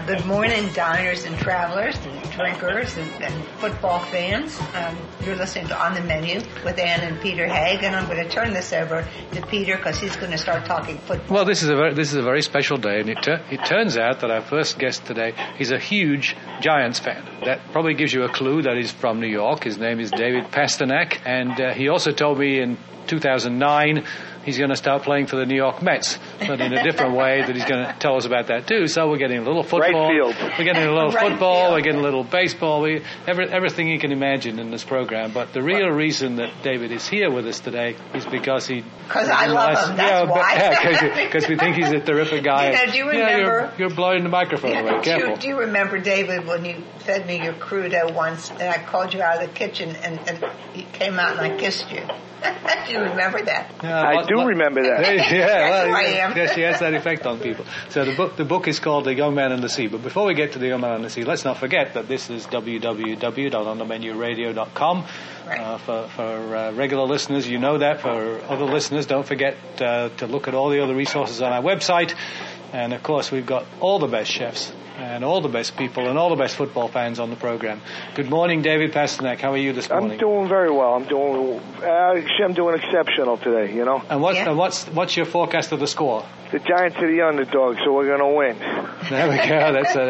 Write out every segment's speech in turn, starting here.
Good morning, diners and travelers and drinkers and football fans. You're listening to On the Menu with Ann and Peter Haig, and I'm going to turn this over to Peter because he's going to start talking football. Well, this is a very special day, and it turns out that our first guest today is a huge Giants fan. That probably gives you a clue that he's from New York. His name is David Pasternak, and he also told me in 2009 he's going to start playing for the New York Mets, but in a different way that he's going to tell us about that too. So we're getting a little football. Right field. We're getting a little football. We're getting a little baseball. Everything you can imagine in this program. But the real reason that David is here with us today is because Because I love him. That's why. Because we think he's a terrific guy. Do you remember? You're blowing the microphone away. Careful. Do you remember, David, when you fed me your crudo once, and I called you out of the kitchen, and you came out and I kissed you? Do you remember that? I do remember that. Yes, she has that effect on people. So the book is called The Young Man and the Sea. But before we get to The Young Man and the Sea, let's not forget that this is www.onthemenuradio.com. Right. For regular listeners, you know that. For other listeners, don't forget to look at all the other resources on our website. And, of course, we've got all the best chefs and all the best people and all the best football fans on the program. Good morning, David Pasternak. How are you this morning? I'm doing very well. I'm doing exceptional today, you know. And what's your forecast of the score? The Giants are the underdog, so we're going to win. There we go.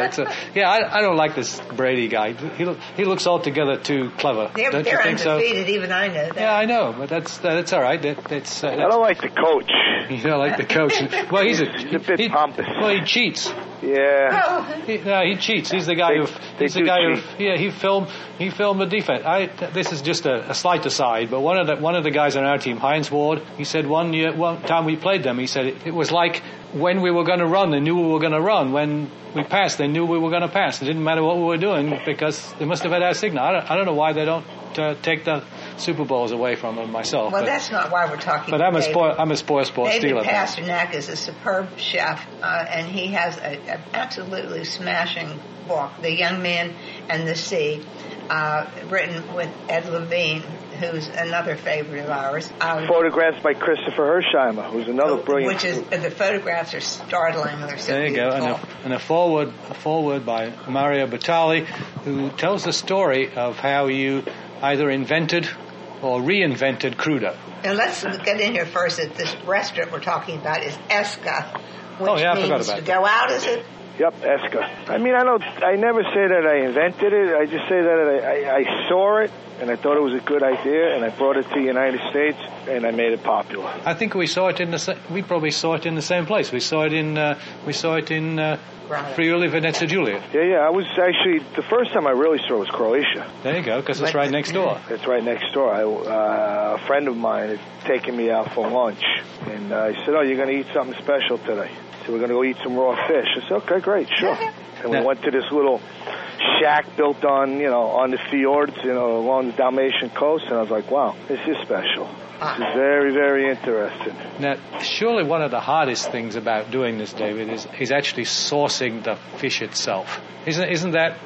I don't like this Brady guy. He looks altogether too clever. They're undefeated, so? Even I know that. Yeah, I know, but that's all right. I don't like the coach. You don't like the coach. Well, he's a bit pompous. Well, he cheats. Yeah. He cheats. He's the guy he filmed the defense. This is just a slight aside, but one of the guys on our team, Heinz Ward, he said one time we played them, he said it was like when we were going to run, they knew we were going to run. When we passed, they knew we were going to pass. It didn't matter what we were doing because they must have had our signal. I don't know why they don't take the Super Bowls away from them myself. Well, that's not why we're talking. But I'm a sports dealer. David Pasternak is a superb chef, and he has an absolutely smashing book, The Young Man and the Sea, written with Ed Levine, who's another favorite of ours. Photographs by Christopher Hersheimer, who's another brilliant. The photographs are startling. They're so there you beautiful. Go, and a forward by Mario Batali, who tells the story of how you either invented or reinvented crudo. And let's get in here first that this restaurant we're talking about is Esca, which means to go out, is it? Yep, Esca. I mean, I never say that I invented it. I just say that I saw it, and I thought it was a good idea, and I brought it to the United States, and I made it popular. I think we probably saw it in the same place. We saw it in Friuli, Venezia Giulia. Yeah. I was actually, the first time I really saw it was Croatia. There you go, because it's right next door. It's right next door. A friend of mine had taken me out for lunch, and I said, you're going to eat something special today. So we're going to go eat some raw fish. I said, okay, great, sure. And we went to this little shack built on the fjords, along the Dalmatian coast, and I was like, wow, this is special. This is very, very interesting. Now, surely one of the hardest things about doing this, David, is actually sourcing the fish itself. Isn't that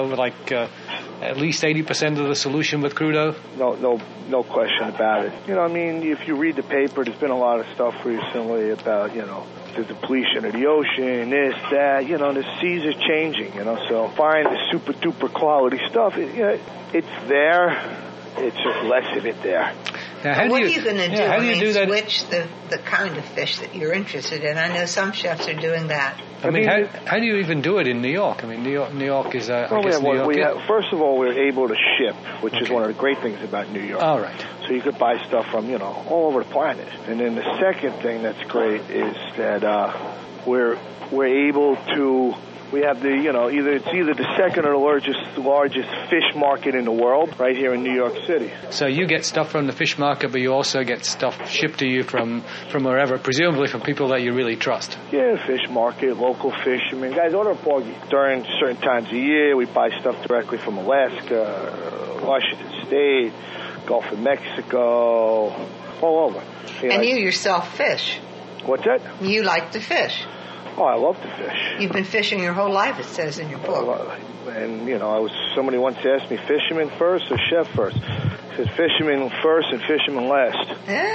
at least 80% of the solution with crudo? No question about it. If you read the paper, there's been a lot of stuff recently about, the depletion of the ocean, this, that, the seas are changing, so find the super duper quality stuff, it's there, it's just less of it there. Now, what are you going to do? Switch the kind of fish that you're interested in. I know some chefs are doing that. How do you even do it in New York? I mean, New York is first of all, we're able to ship, which is one of the great things about New York. All right. So you could buy stuff from, all over the planet. And then the second thing that's great is that we're able to. We have the, either the second or the largest fish market in the world right here in New York City. So you get stuff from the fish market, but you also get stuff shipped to you from wherever, presumably from people that you really trust. Yeah, fish market, local fish. I mean, guys, order porgy. During certain times of year, we buy stuff directly from Alaska, Washington State, Gulf of Mexico, all over. And you yourself fish. What's that? You like to fish. Oh, I love to fish. You've been fishing your whole life, it says in your book. And, somebody once asked me, fisherman first or chef first? Says fisherman first and fisherman last.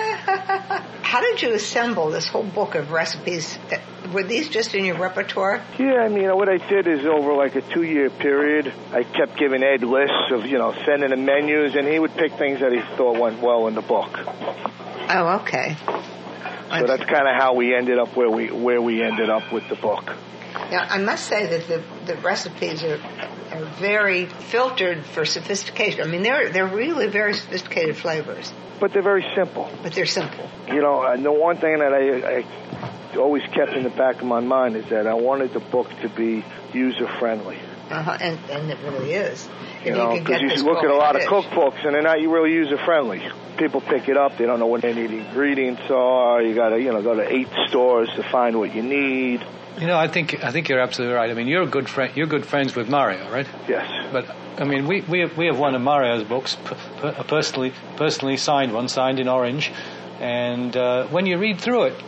How did you assemble this whole book of recipes? Were these just in your repertoire? Yeah, I mean, what I did is over like a 2-year period, I kept giving Ed lists of, sending him menus, and he would pick things that he thought went well in the book. Oh, okay. So that's kind of how we ended up where we ended up with the book. Now, I must say that the recipes are very filtered for sophistication. I mean, they're really very sophisticated flavors. But they're very simple. But they're simple. The one thing that I always kept in the back of my mind is that I wanted the book to be user-friendly. And it really is. Because you look at a lot of cookbooks and they're not really user-friendly. People pick it up, they don't know what any of the ingredients are. You got to, go to 8 stores to find what you need. I think you're absolutely right. I mean, you're good friends with Mario, right? Yes. But I mean, we have one of Mario's books, personally signed one, signed in orange, and when you read through it,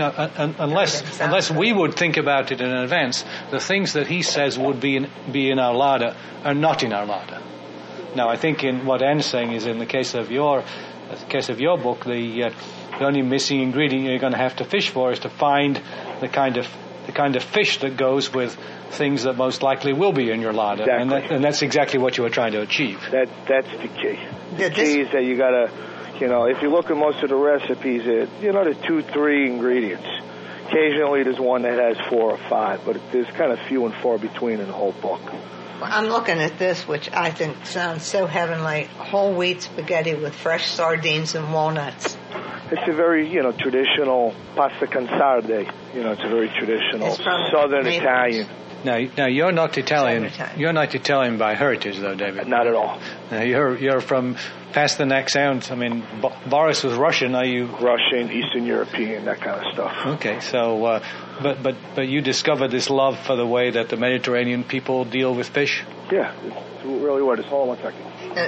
unless we would think about it in advance, the things that he says would be in our larder are not in our larder. Now, I think in what Anne's saying is in the case of your book, the only missing ingredient you're going to have to fish for is to find the kind of fish that goes with things that most likely will be in your larder. Exactly. And that's exactly what you were trying to achieve. That's the key. The key is that you got to, if you look at most of the recipes, there's 2-3 ingredients. Occasionally there's one that has 4 or 5, but there's kind of few and far between in the whole book. Well, I'm looking at this, which I think sounds so heavenly. Whole wheat spaghetti with fresh sardines and walnuts. It's a very, traditional pasta con sarde. It's a very traditional southern Italian. Now you're not Italian. You're not Italian by heritage, though, David. Not at all. Now you're from past the neck sound. I mean, Boris was Russian. Are you Russian, Eastern European, that kind of stuff? Okay, so but you discovered this love for the way that the Mediterranean people deal with fish. Yeah, it's really what it's all. 1 second.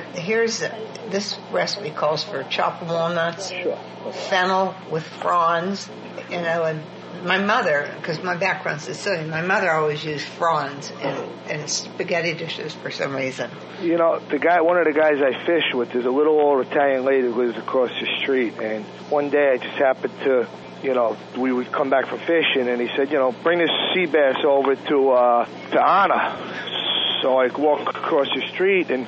This recipe calls for chopped walnuts, sure, fennel with fronds, and my mother, because my background's Sicilian, my mother always used fronds in spaghetti dishes for some reason. One of the guys I fish with is a little old Italian lady who lives across the street, and one day I just happened to, we would come back from fishing, and he said, bring this sea bass over to Anna. So I walked across the street, and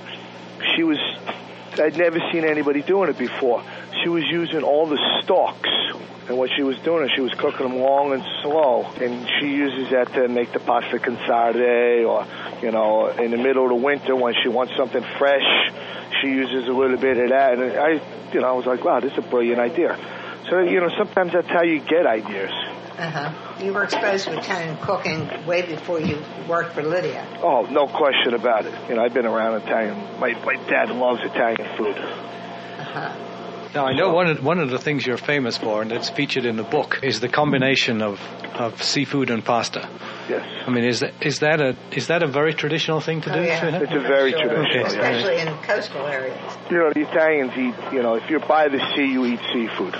I'd never seen anybody doing it before. She was using all the stalks. And what she was doing is she was cooking them long and slow. And she uses that to make the pasta con sarde, or, in the middle of the winter when she wants something fresh, she uses a little bit of that. And I was like, wow, this is a brilliant idea. So, sometimes that's how you get ideas. You were exposed to Italian cooking way before you worked for Lydia. Oh, no question about it. I've been around Italian. My dad loves Italian food. Now, I know one of the things you're famous for, and it's featured in the book, is the combination of seafood and pasta. Yes. I mean, is that a very traditional thing to do? Yeah. It's a very traditional, especially in coastal areas. The Italians eat. If you're by the sea, you eat seafood.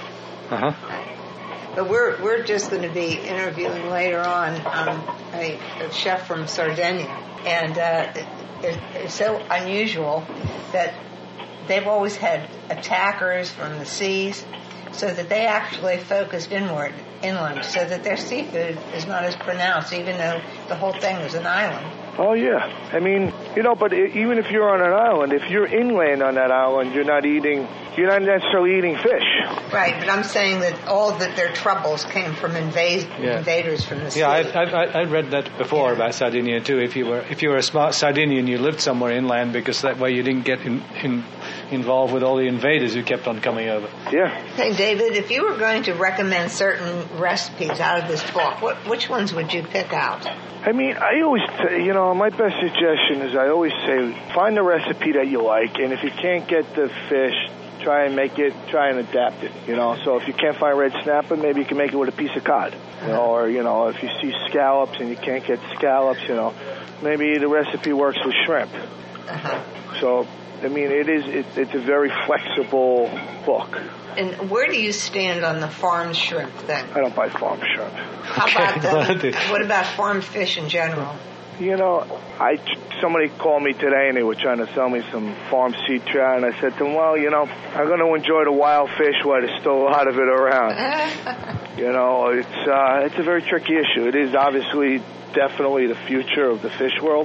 But we're just going to be interviewing later on a chef from Sardinia, and it's so unusual that they've always had attackers from the seas, so that they actually focused inland, so that their seafood is not as pronounced, even though the whole thing is an island. Oh, yeah. I mean, but even if you're on an island, if you're inland on that island, you're not necessarily eating fish. Right, but I'm saying that all their troubles came from invaders from the sea. Yeah, I read that before about Sardinia too. If you were a smart Sardinian, you lived somewhere inland, because that way you didn't get involved with all the invaders who kept on coming over. Yeah. Hey, David, if you were going to recommend certain recipes out of this book, which ones would you pick out? I mean, I always, my best suggestion is I always say, find the recipe that you like, and if you can't get the fish, try and adapt it, So if you can't find red snapper, maybe you can make it with a piece of cod, or, if you see scallops and you can't get scallops, maybe the recipe works with shrimp. So, I mean, it's a very flexible book. And where do you stand on the farm shrimp thing? I don't buy farm shrimp. How about what about farm fish in general? Somebody called me today and they were trying to sell me some farm seed trout, and I said to them, well, I'm going to enjoy the wild fish while there's still a lot of it around. It's a very tricky issue. It is obviously definitely the future of the fish world.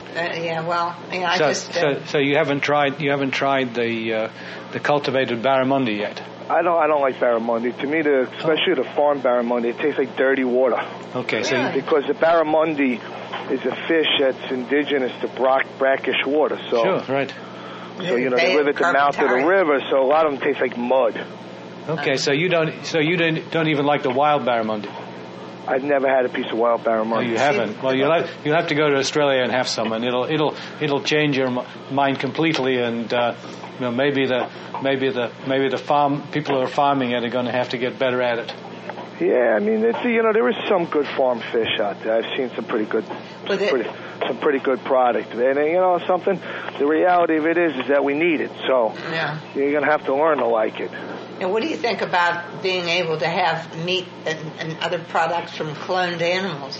So you haven't tried the cultivated barramundi yet? I don't like barramundi. To me, especially the farm barramundi, it tastes like dirty water. Okay, because the barramundi is a fish that's indigenous to brackish water. So sure, right. So they live at the mouth of the river, so a lot of them taste like mud. Okay, so you don't even like the wild barramundi. I've never had a piece of wild barramundi. Oh, you haven't? Well, you'll have to go to Australia and have some, and it'll change your mind completely. And maybe the farm people who are farming it are going to have to get better at it. Yeah, I mean, there is some good farm fish out there. I've seen some pretty good product. And something. The reality of it is that we need it. So you're going to have to learn to like it. And what do you think about being able to have meat and other products from cloned animals?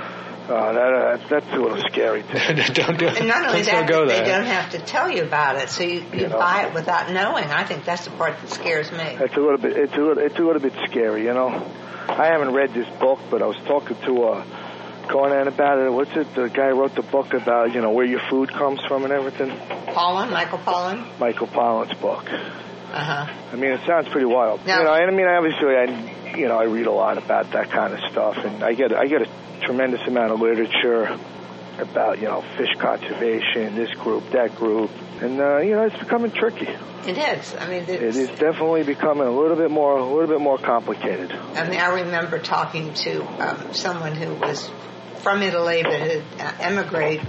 That's a little scary. Don't do it. And not only that, they don't have to tell you about it, so you buy it without knowing. I think that's the part that scares me. It's a little bit scary, I haven't read this book, but I was talking to Conan about it. What's it? The guy wrote the book about where your food comes from and everything. Michael Pollan. Michael Pollan's book. I mean, it sounds pretty wild. No. Obviously, I read a lot about that kind of stuff, and I get a tremendous amount of literature about, fish conservation, this group, that group, and it's becoming tricky. It is. I mean, it is definitely becoming a little bit more complicated. I mean, I remember talking to someone who was from Italy but had emigrated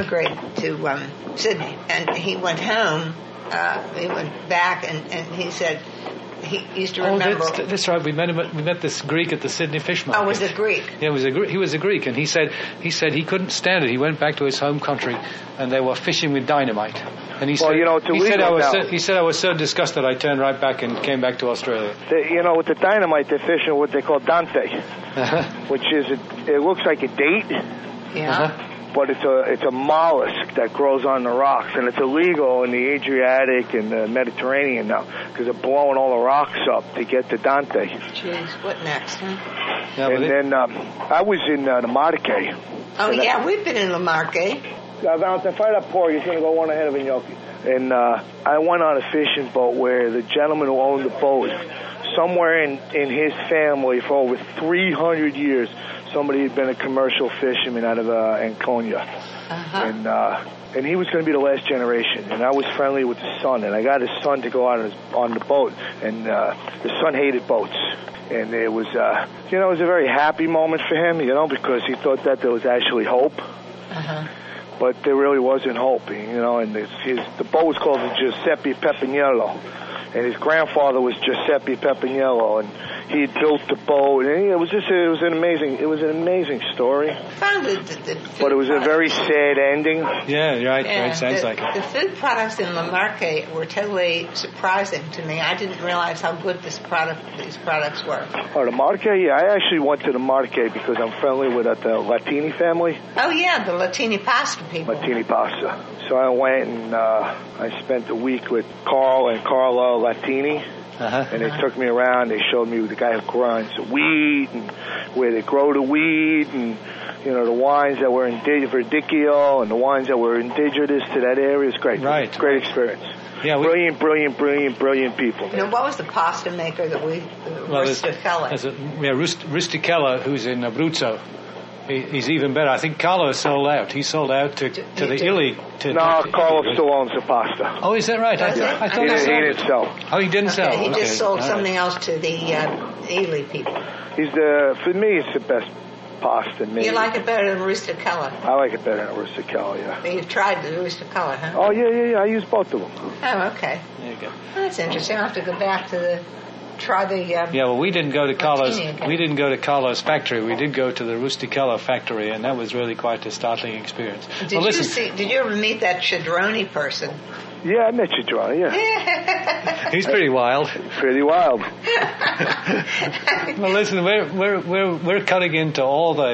to Sydney, and he went home. He went back, and he said he used to remember. Oh, that's right. We met this Greek at the Sydney Fish Market. Oh, was it Greek? Yeah, he was a Greek, and he said he couldn't stand it. He went back to his home country, and they were fishing with dynamite. And he said I was so disgusted I turned right back and came back to Australia. With the dynamite, they're fishing what they call Dante, which is it looks like a date. Yeah. But it's a mollusk that grows on the rocks, and it's illegal in the Adriatic and the Mediterranean now because they're blowing all the rocks up to get to Dante. Jeez, what next, huh? Yeah, and then I was in the Marque. Oh, yeah, we've been in the Marque. Valentine, fire that pork. He's going to go one ahead of Inoki. And I went on a fishing boat where the gentleman who owned the boat, somewhere in his family for over 300 years, somebody had been a commercial fisherman out of Anconia. And he was going to be the last generation. And I was friendly with the son, and I got his son to go out on the boat. And the son hated boats. And it was, it was a very happy moment for him, because he thought that there was actually hope. But there really wasn't hope, and the boat was called the Giuseppe Peppiniello. And his grandfather was Giuseppe Peppiniello, and he had built the boat, and it was an amazing story. But it was a very sad ending. Yeah, right. It sounds like it. The food products in La Marque were totally surprising to me. I didn't realize how good these products were. Oh, the Marque? Yeah, I actually went to the Marque because I'm friendly with the Latini family. Oh, yeah, the Latini pasta people. Latini pasta. So I went and I spent a week with Carl and Carla Latini. And they took me around. They showed me the guy who grinds the wheat and where they grow the wheat and, the wines that were Verdicchio and the wines that were indigenous to that area. It's great. Right. Great experience. Yeah, brilliant people. What was the pasta maker that Rusticella? Rusticella, who's in Abruzzo. He's even better. I think Carlo sold out. He sold out to the Illy. Carlo still owns the pasta. Oh, is that right? I thought he didn't sell. Oh, he didn't sell. He just sold something else to the Ely people. For me, it's the best pasta made. You like it better than Rusticella? I like it better than Rusticella, yeah. You've tried the Rusticella, huh? Oh, yeah. I use both of them. Oh, okay. There you go. Well, that's interesting. I'll have to go back to try the we didn't go to Carlo's factory. We did go to the Rusticella factory, and that was really quite a startling experience. Did you ever meet that Chidroni person? Yeah, I met Chidroni, yeah. He's pretty wild. Pretty wild. Well, listen, we're cutting into all the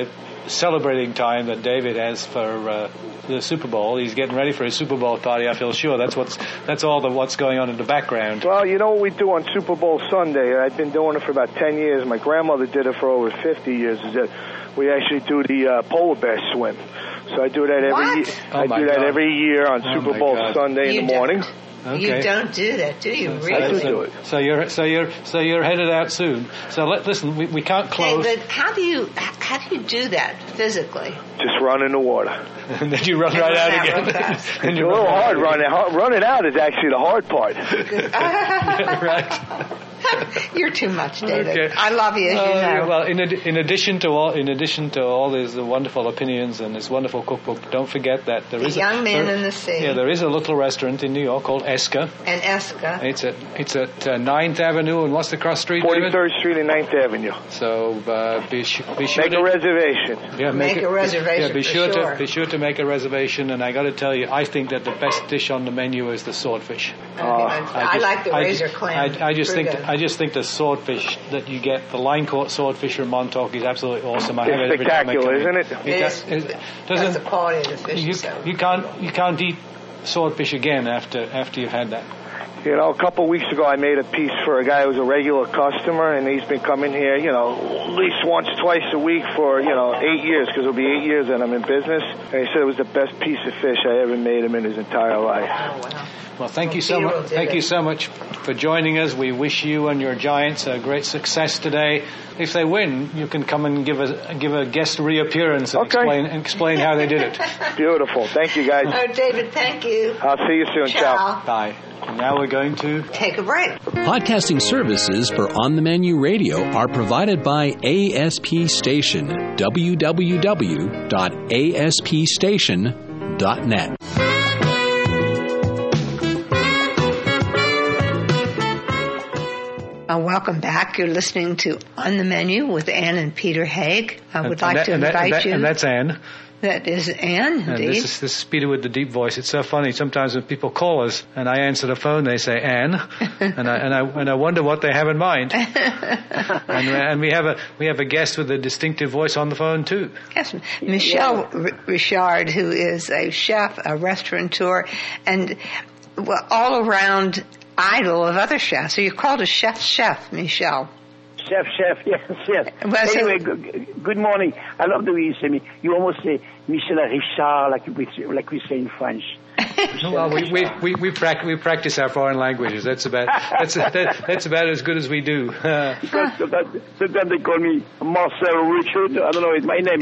celebrating time that David has for the Super Bowl. He's getting ready for his Super Bowl party. I feel sure that's what's going on in the background. Well, you know what we do on Super Bowl Sunday? I've been doing it for about 10 years. My grandmother did it for over 50 years. Is that we actually do the polar bear swim. So I do that every year. I do that every year on Super Bowl Sunday in the morning. Okay. You don't do that, do you? Really? I do it. So you're headed out soon. So listen, we can't close. Hey, but how do you do that physically? Just run in the water. And then you run right out again. It's a little hard running. Running out is actually the hard part. Right. You're too much, David. Okay. I love you, as you know. Well, in addition to all these wonderful opinions and this wonderful cookbook, don't forget that there is Young Man in the Sea. Yeah, there is a little restaurant in New York called Eska. And Eska. It's at 9th Avenue, and what's the cross street? 43rd Street and 9th Avenue. So be sure make a reservation. Yeah, make a reservation. Yeah, be sure to make a reservation. And I got to tell you, I think that the best dish on the menu is the swordfish. I like the razor clam. I just think the swordfish that you get, the line caught swordfish from Montauk, is absolutely awesome. I have it every time. Spectacular, isn't it? That's the quality of the fish. You can't eat swordfish again after you've had that. You know, a couple of weeks ago I made a piece for a guy who's a regular customer, and he's been coming here, at least once, twice a week for, 8 years, because it'll be 8 years that I'm in business. And he said it was the best piece of fish I ever made him in his entire life. Oh, wow. Well, thank you so much. Thank you so much for joining us. We wish you and your Giants a great success today. If they win, you can come and give a guest reappearance and explain how they did it. Beautiful. Thank you, guys. Oh, David, thank you. I'll see you soon. Ciao. Bye. And now we're going to take a break. Podcasting services for On the Menu Radio are provided by ASP Station. www.aspstation.net. Welcome back. You're listening to On the Menu with Ann and Peter Haig. I would like to invite you. And that's Ann. That is Ann, indeed. And this is Peter with the deep voice. It's so funny. Sometimes when people call us and I answer the phone, they say Ann, and I wonder what they have in mind. and we have a guest with a distinctive voice on the phone too. Yes, Michel Richard, who is a chef, a restaurateur, and all around idol of other chefs. So you're called a chef, Michel. Chef, yes. Well, anyway, good morning. I love the way you say me. You almost say Michel Richard, like we say in French. Well, we practice our foreign languages. That's about as good as we do. Sometimes they call me Marcel Richard. I don't know. It's my name.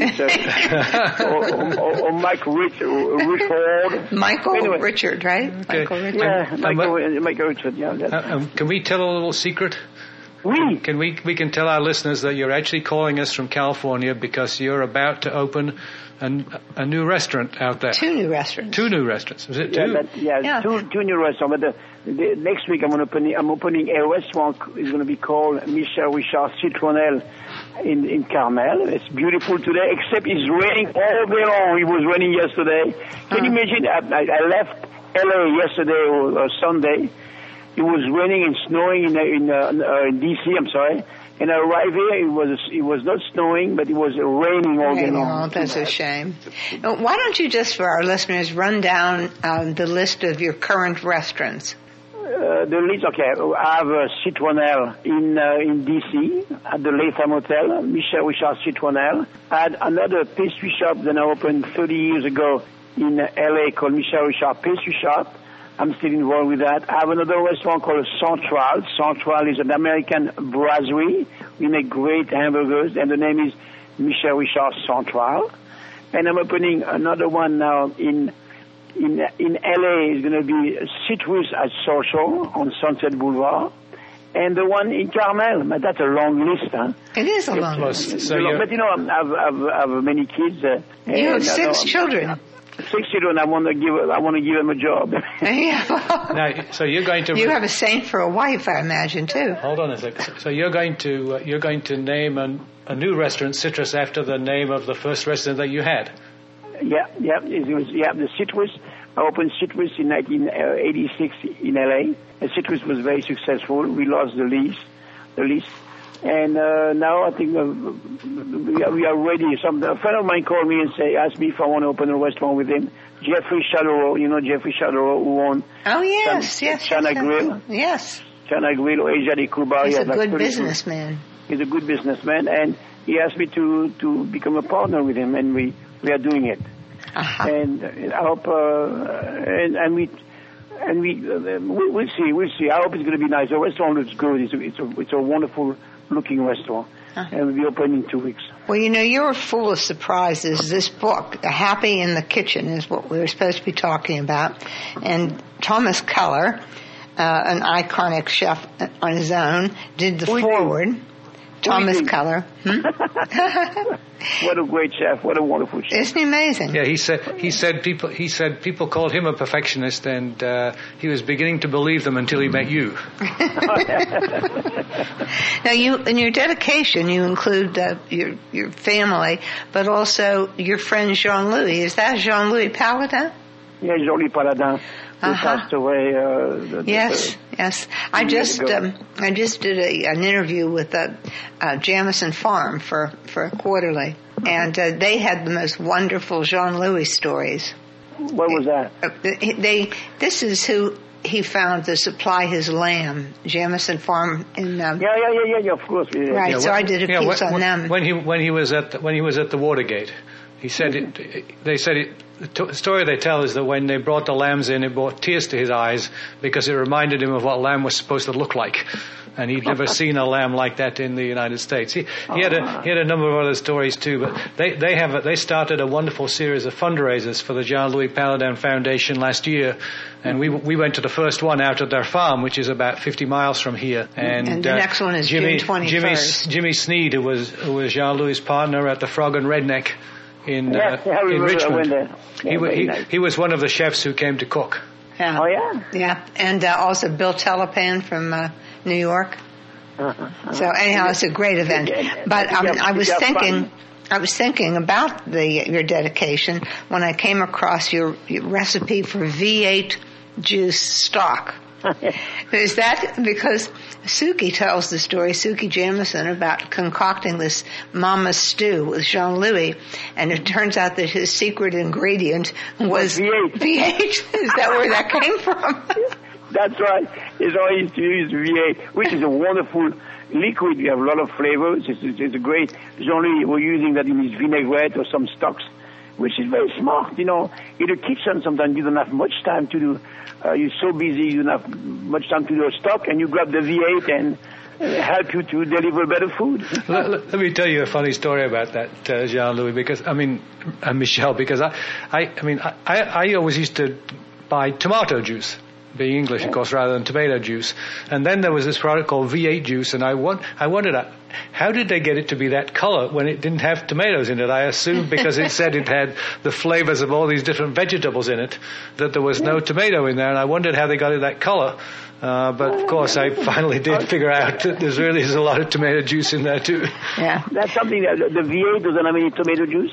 or Mike Richard. Michael anyway. Richard, right? Okay. Michael Richard. Yeah, Michael Richard. Yeah. Can we tell a little secret? We can tell our listeners that you're actually calling us from California because you're about to open a new restaurant out there. Two new restaurants. Is it two? Two new restaurants. But the next week I'm opening a restaurant. It's going to be called Michel Richard Citronelle in Carmel. It's beautiful today, except it's raining all day long. It was raining yesterday. Can you imagine? I left LA yesterday or Sunday. It was raining and snowing in D.C. I'm sorry, and I arrived here. It was not snowing, but it was raining all day long. Oh, that's a shame. Why don't you just, for our listeners, run down the list of your current restaurants? The list, okay. I have Citronelle in D.C. at the Latham Hotel, Michel Richard Citronelle. I had another pastry shop that I opened 30 years ago in L.A. called Michel Richard Pastry Shop. I'm still involved with that. I have another restaurant called Central. Central is an American brasserie. We make great hamburgers, and the name is Michel Richard Central. And I'm opening another one now in LA. It's going to be Citrus at Social on Sunset Boulevard. And the one in Carmel, but that's a long list, huh? It is a long list. But I have many kids. You have 6 children. 6 children. I want to give them a job. Yeah. Now, so you're going to. You have a saint for a wife, I imagine, too. Hold on a second. So you're going to name a new restaurant, Citrus, after the name of the first restaurant that you had. Yeah. The Citrus. I opened Citrus in 1986 in LA. And Citrus was very successful. We lost the lease. And now I think we are ready. A friend of mine called me and asked me if I want to open a restaurant with him. Jeffrey Chadereau, you know Jeffrey Chadereau, who owned China Grill. Yes. China Grill or Asia de Cuba. He's a good businessman. He's a good businessman, and he asked me to become a partner with him, and we are doing it. Uh-huh. And I hope, we'll see. I hope it's going to be nice. The restaurant looks good. It's a wonderful looking restaurant. Uh-huh. And we'll be open in 2 weeks. Well, you're full of surprises. This book, Happy in the Kitchen, is what we were supposed to be talking about. And Thomas Keller, an iconic chef on his own, did the foreword. Thomas Keller. What a great chef! What a wonderful chef! Isn't he amazing? Yeah, he said people called him a perfectionist, and he was beginning to believe them until he met you. Now, in your dedication, you include your family, but also your friend Jean-Louis. Is that Jean-Louis Paladin? Yeah, Jean-Louis Paladin. Who passed away. Yes. I just did an interview with Jamison Farm for Quarterly, and they had the most wonderful Jean-Louis stories. What was that? This is who he found to supply his lamb, Jamison Farm in. Yeah, of course. Yeah. Right. Yeah, so I did a piece on them. When he was at the Watergate. He said the story they tell is that when they brought the lambs in, it brought tears to his eyes because it reminded him of what lamb was supposed to look like. And he'd never seen a lamb like that in the United States. He had a number of other stories too, but they started a wonderful series of fundraisers for the Jean-Louis Paladin Foundation last year, and we went to the first one out at their farm, which is about 50 miles from here. And the next one is June 21st. Jimmy Sneed, who was Jean-Louis' partner at the Frog and Redneck in Richmond. He was one of the chefs who came to cook. Yeah. Oh yeah. Yeah, and also Bill Telepan from New York. So anyhow, it's a great event. But I was thinking about your dedication when I came across your recipe for V8 juice stock. Is that because Suki tells the story, Suki Jamison, about concocting this mama stew with Jean-Louis, and it turns out that his secret ingredient was V8. Is that where that came from? That's right. It's all used to use V8, which is a wonderful liquid. We have a lot of flavors. It's a great. Jean-Louis, we're using that in his vinaigrette or some stocks, which is very smart. In the kitchen, sometimes you don't have much time to do. You're so busy, you don't have much time to do a stock, and you grab the V8 and help you to deliver better food. Let me tell you a funny story about that, Jean-Louis, Michel, because I always used to buy tomato juice, being English, of course, rather than tomato juice. And then there was this product called V8 juice, and I wondered, how did they get it to be that color when it didn't have tomatoes in it? I assumed because it said it had the flavors of all these different vegetables in it, that there was no tomato in there, and I wondered how they got it that color. But of course, I finally did figure out that there's a lot of tomato juice in there too. Yeah, that's something that the V8 doesn't have any tomato juice.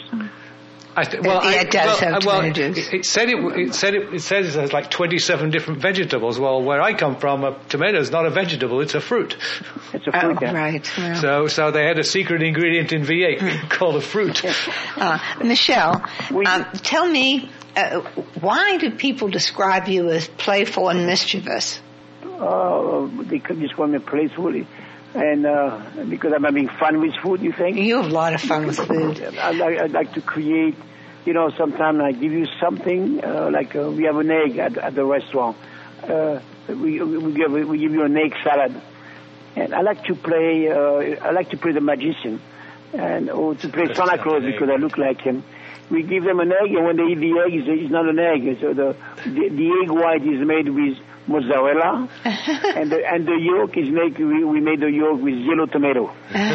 It does have tomato juice. It says there's like 27 different vegetables. Well, where I come from, a tomato is not a vegetable; it's a fruit. It's a fruit. Right. Yeah. So they had a secret ingredient in V8 called a fruit. Michel, tell me, why do people describe you as playful and mischievous? They could just call me playful. And because I'm having fun with food, you think? You have a lot of fun with food. I like to create. Sometimes I give you something like we have an egg at the restaurant. We give you an egg salad, and I like to play. I like to play the magician, or to play Santa Claus because I look like him. We give them an egg, and when they eat the egg, it's not an egg. So the egg white is made with mozzarella, and the yolk is we made the yolk with yellow tomato.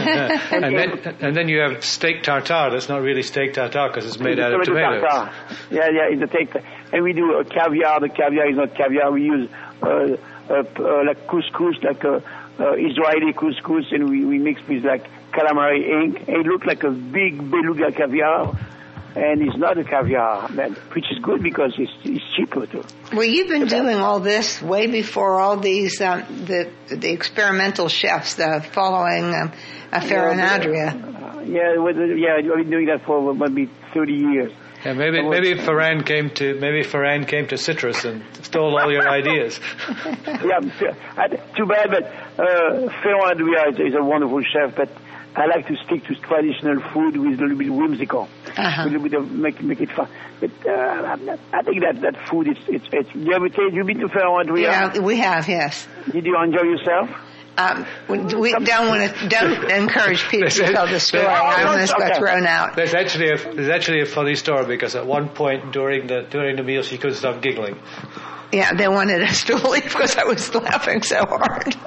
and then you have steak tartare. That's not really steak tartare because it's made out of tomatoes. Tartare. Yeah, it's a steak. And we do a caviar. The caviar is not caviar. We use like couscous, like Israeli couscous, and we mix with like calamari ink. And it looks like a big beluga caviar. and it's not a caviar, which is good because it's cheaper too. Well, you've been doing all this way before all these the experimental chefs following Ferran Adria. I've been doing that for maybe 30 years. Yeah, maybe Ferran came to Citrus and stole all your ideas. Yeah, too bad, but Ferran Adria is a wonderful chef, but I like to stick to traditional food with a little bit whimsical, a little bit of make it fun. But I think that food it's. You've been to Ferran Adria? Yeah, we have. Yes. Did you enjoy yourself? We don't encourage people to tell the story. I almost got thrown out. There's actually a funny story because at one point during the meal she couldn't stop giggling. Yeah, they wanted us to leave because I was laughing so hard.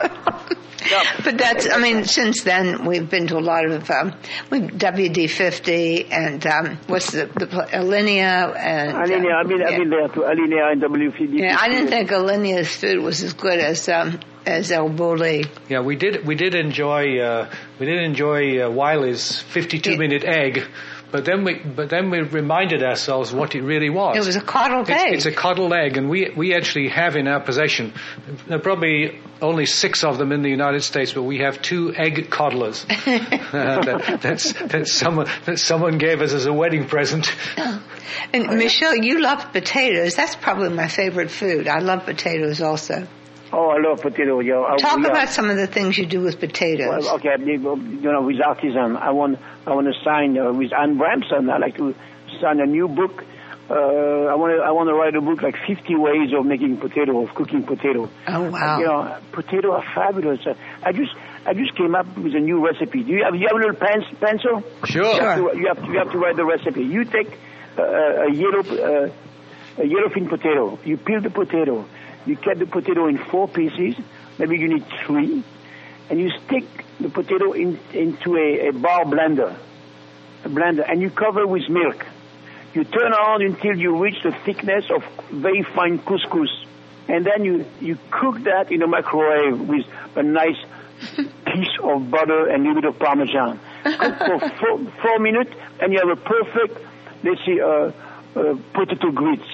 But since then we've been to a lot of WD-50 and what's the Alinea and Alinea. I've been there to Alinea and WD-50. Yeah, I didn't think Alinea's food was as good as El Bulli. Yeah, we did enjoy Wiley's 52-minute egg. But then we reminded ourselves what it really was. It was a coddled egg. It's a coddled egg, and we actually have in our possession. There are probably only 6 of them in the United States, but we have 2 egg coddlers that someone gave us as a wedding present. And Michel, you love potatoes. That's probably my favorite food. I love potatoes also. Oh, I love potato. Yeah. Talk about some of the things you do with potatoes. Well, okay, with Artisan, I want to sign with Anne Bramson. I like to sign a new book. I want to write a book like 50 ways of making potato, of cooking potato. Oh wow! Potato are fabulous. I just came up with a new recipe. Do you have a little pencil? Sure. You have to write the recipe. You take a yellowfin potato. You peel the potato. You cut the potato in 4 pieces. Maybe you need 3. And you stick the potato into a bar blender, and you cover with milk. You turn on until you reach the thickness of very fine couscous. And then you cook that in a microwave with a nice piece of butter and a little bit of Parmesan. Cook for 4 minutes, and you have a perfect, let's see, potato grits.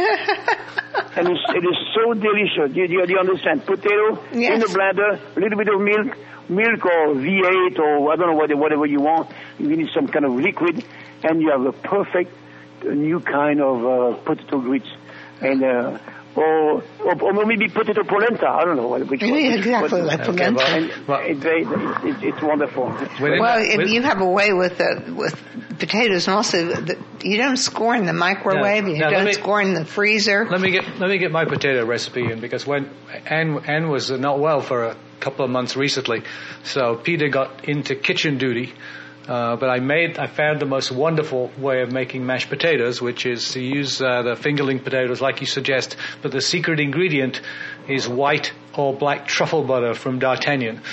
And it is so delicious. Do you understand? Potato in the blender, a little bit of milk or V8 or I don't know whatever you want. You need some kind of liquid, and you have a perfect new kind of potato grits, and or maybe potato polenta. I don't know which one. Exactly like polenta. It's wonderful. Well, you have a way with potatoes, and also you don't score in the microwave. You don't score in the freezer. Let me get my potato recipe in, because when Anne was not well for a couple of months recently, so Peter got into kitchen duty. But I found the most wonderful way of making mashed potatoes, which is to use the fingerling potatoes like you suggest, but the secret ingredient is white or black truffle butter from D'Artagnan.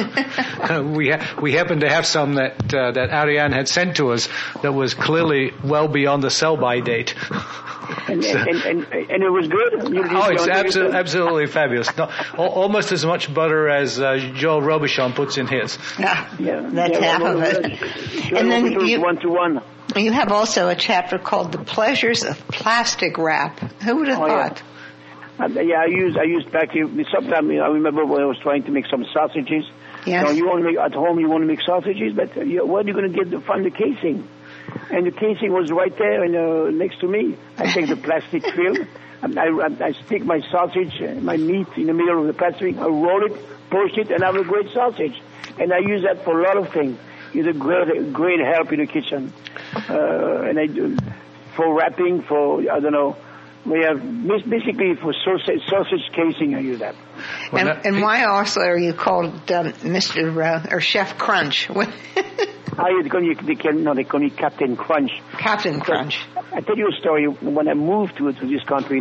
We happen to have some that Ariane had sent to us that was clearly well beyond the sell-by date. And it was good? It's absolutely fabulous. Almost as much butter as Joel Robuchon puts in his. That's half of it. And then you 1-to-1. You have also a chapter called "The Pleasures of Plastic Wrap." Who would have thought? Yeah, I used back here. Sometimes I remember when I was trying to make some sausages. Yes. You want to make at home. You want to make sausages, but where are you going to find the casing? And the casing was right there next to me. I take the plastic film. I stick my sausage, my meat in the middle of the plastic. I roll it, push it, and I have a great sausage. And I use that for a lot of things. It's a great help in the kitchen. And I do for wrapping, I don't know. We have basically for sausage casing. I use that. And why also are you called Mr. or Chef Crunch? They call me Captain Crunch. Captain Crunch. I tell you a story. When I moved to this country in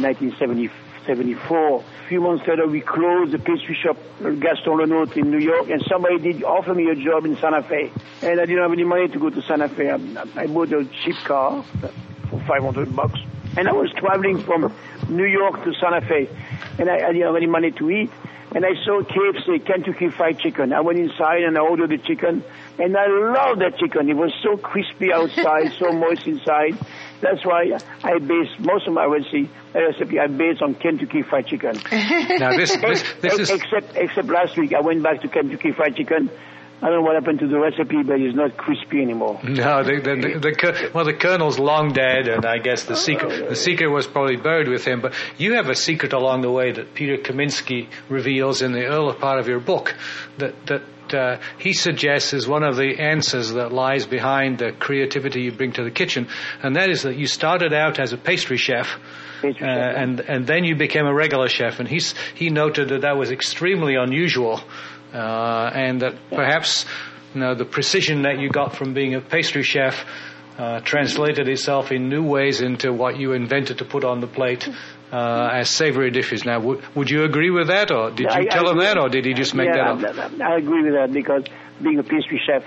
1974, a few months later we closed the pastry shop Gaston Lenôtre in New York, and somebody did offer me a job in Santa Fe. And I didn't have any money to go to Santa Fe. I bought a cheap car for $500. And I was traveling from New York to Santa Fe, and I didn't have any money to eat. and I saw KFC, Kentucky Fried Chicken. I went inside and I ordered the chicken, and I loved that chicken. It was so crispy outside, so moist inside. That's why I based most of my recipe I based on Kentucky Fried Chicken. Now this is except last week I went back to Kentucky Fried Chicken. I don't know what happened to the recipe, but it's not crispy anymore. No, the Colonel's long dead, and I guess the secret was probably buried with him. But you have a secret along the way that Peter Kaminsky reveals in the early part of your book that he suggests is one of the answers that lies behind the creativity you bring to the kitchen, and that is that you started out as a pastry chef. And then you became a regular chef, and he noted that was extremely unusual. And that perhaps the precision that you got from being a pastry chef translated itself in new ways into what you invented to put on the plate as savory dishes. Now, would you agree with that, or did you tell him that, or did he just make that up? I agree with that, because being a pastry chef,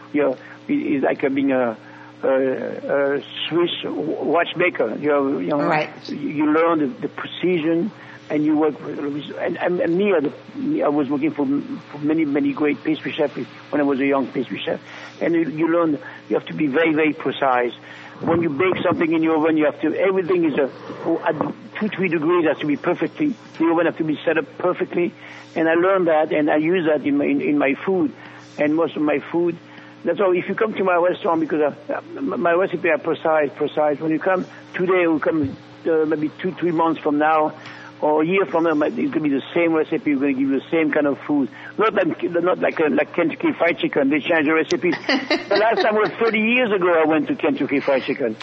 is like being a Swiss watchmaker. Right. You learn the precision. And you work and me, I was working for many great pastry chefs when I was a young pastry chef. And you learn you have to be very, very precise. When you bake something in your oven, everything is at 2-3 degrees has to be perfectly. The oven has to be set up perfectly. And I learned that, and I use that in my food. And most of my food, that's all. If you come to my restaurant, because my recipe are precise. When you come today, or come maybe 2-3 months from now, or a year from now, it could be the same recipe. We're going to give you the same kind of food. Not like Kentucky Fried Chicken. They change the recipes. The last time was 30 years ago I went to Kentucky Fried Chicken.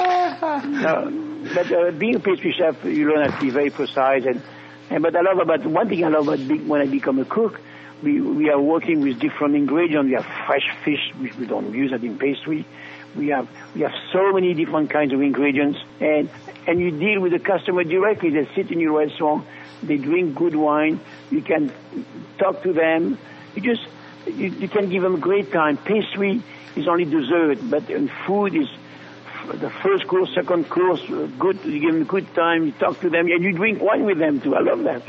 But being a pastry chef, you learn how to be very precise. But one thing I love about when I become a cook, we are working with different ingredients. We have fresh fish, which we don't use that in pastry. We have so many different kinds of ingredients, and you deal with the customer directly. They sit in your restaurant, they drink good wine. You can talk to them. You can give them a great time. Pastry is only dessert, but food is the first course, second course. Good, you give them a good time. You talk to them, and you drink wine with them too. I love that.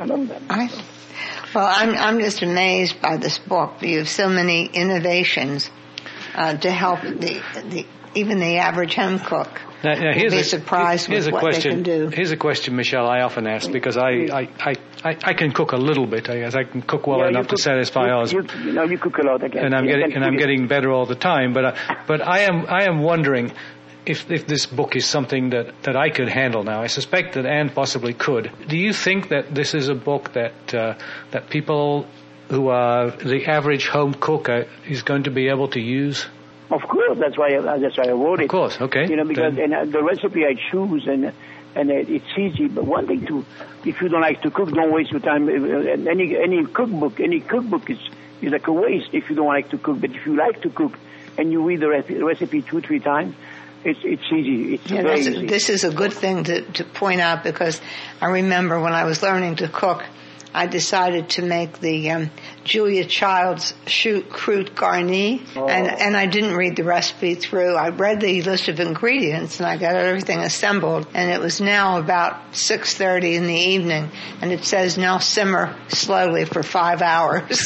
Well, I'm just amazed by this book. You have so many innovations to help even the average home cook. Now be surprised with what they can do. Here's a question, Michel, I often ask, because I can cook a little bit. I can cook well enough to satisfy others. You cook a lot again. And I'm getting better all the time. But I am wondering if this book is something that I could handle now. I suspect that Anne possibly could. Do you think that this is a book that people who are the average home cook is going to be able to use? Of course, that's why I wrote it. Of course, okay. Because the recipe I choose, and it's easy. But one thing too, if you don't like to cook, don't waste your time. Any cookbook is like a waste if you don't like to cook. But if you like to cook and you read the recipe 2-3 times, it's easy. It's very easy. This is a good thing to point out, because I remember when I was learning to cook, I decided to make the Julia Child's croûte garnie, and I didn't read the recipe through. I read the list of ingredients, and I got everything assembled, and it was now about 6:30 in the evening, and it says now simmer slowly for 5 hours.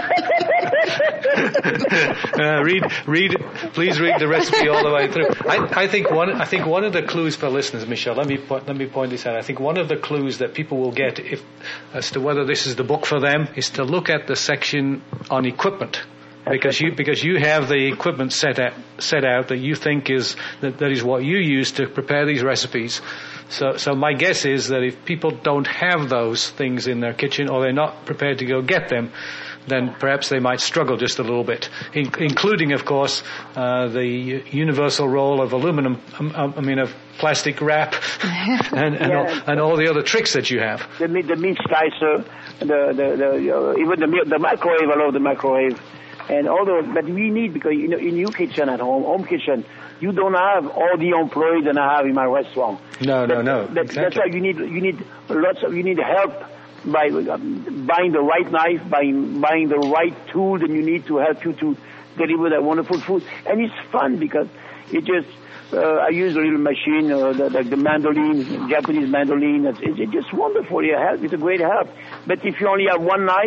Please read the recipe all the way through. I think one of the clues for listeners, Michel, let me point this out. I think one of the clues that people will get as to whether this is the book for them is to look at the section on equipment, because you have the equipment set out that you think that is what you use to prepare these recipes. So my guess is that if people don't have those things in their kitchen, or they're not prepared to go get them, then perhaps they might struggle just a little bit, including, of course, the universal role of aluminum, of plastic wrap, and all the other tricks that you have. The meat slicer, even the microwave. I love the microwave, and all those. But we need, because in your kitchen at home kitchen, you don't have all the employees that I have in my restaurant. No. Exactly. That's why you need help by buying the right knife, buying the right tools that you need to help you to deliver that wonderful food. And it's fun, because it just I use a little machine, like the mandolin, Japanese mandolin. It's just wonderful. It's a great help. But if you only have one knife,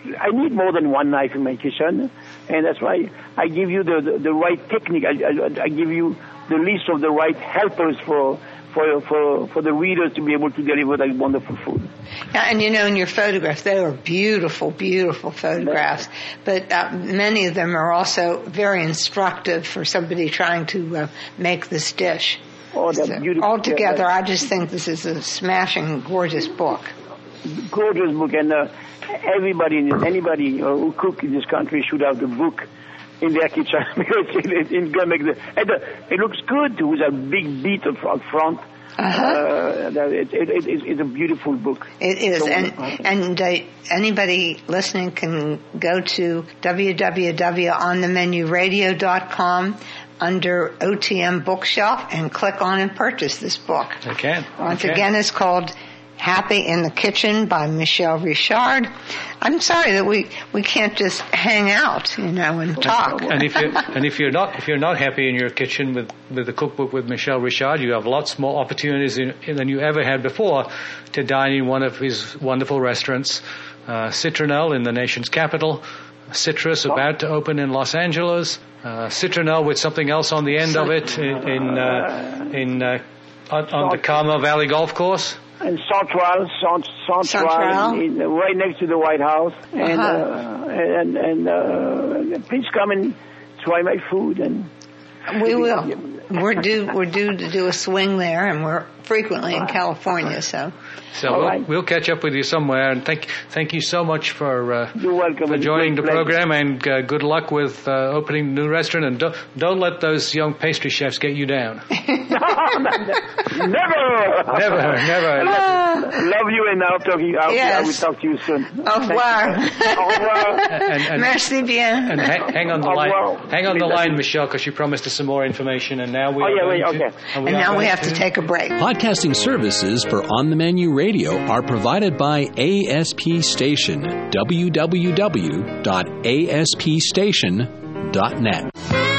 I need more than one knife in my kitchen, and that's why I give you the right technique. I give you the list of the right helpers for the readers to be able to deliver that wonderful food. And in your photographs, they are beautiful, beautiful photographs, but many of them are also very instructive for somebody trying to make this dish. Oh, that's beautiful. Altogether, I just think this is a smashing, gorgeous book. Gorgeous book, and anybody who cooks in this country should have the book in their kitchen because it's gonna make it looks good with a big beat up front. It's a beautiful book. It is, and anybody listening can go to www.onthemenuradio.com under OTM Bookshelf and click on and purchase this book. They can. Once again, it's called Happy in the Kitchen by Michel Richard. I'm sorry that we can't just hang out, and talk. And if you're not happy in your kitchen with the cookbook with Michel Richard, you have lots more opportunities than you ever had before to dine in one of his wonderful restaurants, Citronelle in the nation's capital, Citrus about to open in Los Angeles, Citronelle with something else on the end of it on the Carmel Valley Golf Course. And Central, right next to the White House. And please come and try my food. And we will. We're due to do a swing there, and we're frequently in California. So we'll catch up with you somewhere. And thank you so much for You're welcome. For joining the program, and good luck with opening the new restaurant. And don't let those young pastry chefs get you down. Never. Love you, and I will talk to you soon. Au revoir. Au revoir. Merci bien. And hang on the line. Hang on the line, Michelle, because you promised us some more information, and now we have to take a break. Podcasting services for On the Menu Radio are provided by ASP Station. www.aspstation.net.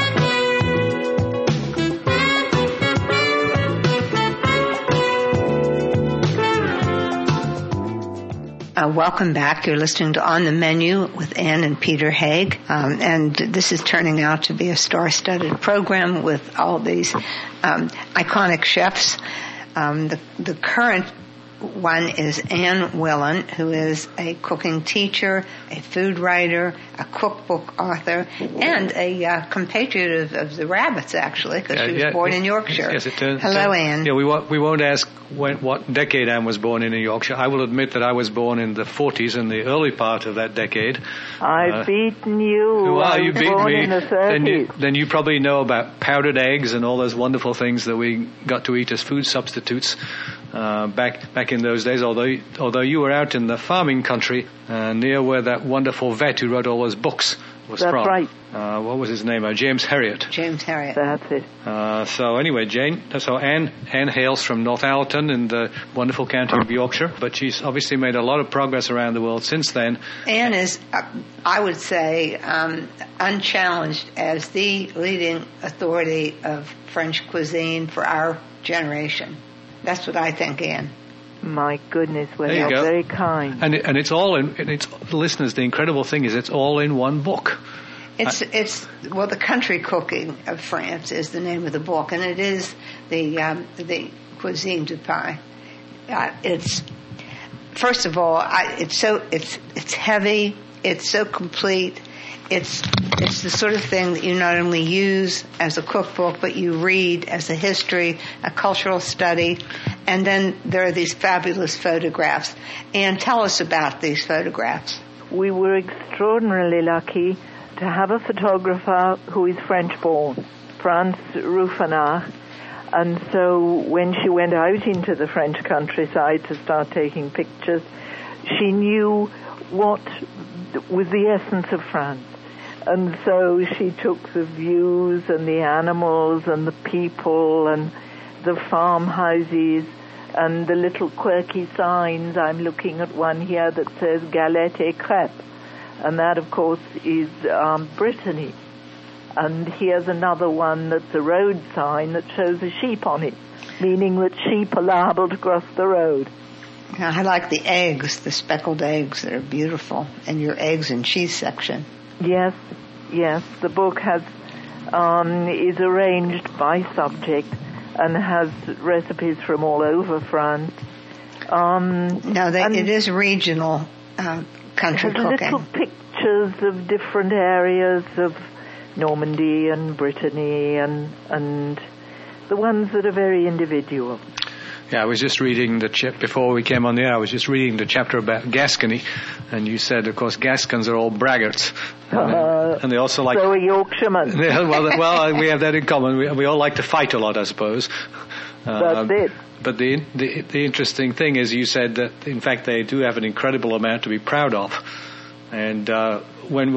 Welcome back. You're listening to On the Menu with Ann and Peter Haig. And this is turning out to be a star-studded program with all these iconic chefs. The current one is Ann Willan, who is a cooking teacher, a food writer, a cookbook author, and a compatriot of the Rabbits, actually, because she was born in Yorkshire. Yes, it turns. Hello, Ann. Yeah, we won't ask what decade Ann was born in Yorkshire. I will admit that I was born in the 40s, in the early part of that decade. I've beaten you. Well, you beat me. In the 30s. Then you probably know about powdered eggs and all those wonderful things that we got to eat as food substitutes back in those days. Although you were out in the farming country near where that wonderful vet who wrote all those books was from. That's right. What was his name? James Herriot. James Herriot. That's it. So anyway, Anne hails from Northallerton in the wonderful county of Yorkshire, but she's obviously made a lot of progress around the world since then. Anne is, I would say, unchallenged as the leading authority of French cuisine for our generation. That's what I think, Anne. My goodness, well, you're very kind. And it's all in. Listeners, the incredible thing is it's all in one book. The Country Cooking of France is the name of the book, and it is the Cuisine du Pain. It's first of all, it's heavy. It's so complete. It's the sort of thing that you not only use as a cookbook, but you read as a history, a cultural study, and then there are these fabulous photographs. And tell us about these photographs. We were extraordinarily lucky to have a photographer who is French-born, France Rouffenard. And so when she went out into the French countryside to start taking pictures, she knew what was the essence of France. And so she took the views and the animals and the people and the farmhouses and the little quirky signs. I'm looking at one here that says Galette et Crêpe. And that, of course, is Brittany. And here's another one that's a road sign that shows a sheep on it, meaning that sheep are liable to cross the road. I like the eggs, the speckled eggs. They're beautiful. And your eggs and cheese section. Yes. The book is arranged by subject and has recipes from all over France. It is regional country cooking. Little pictures of different areas of Normandy and Brittany and the ones that are very individual. Yeah, I was just reading before we came on the air, I was just reading the chapter about Gascony, and you said, of course, Gascons are all braggarts. And they also like... So are Yorkshiremen. Yeah, well, we have that in common. We all like to fight a lot, I suppose. That's it. But the interesting thing is you said that, in fact, they do have an incredible amount to be proud of. And when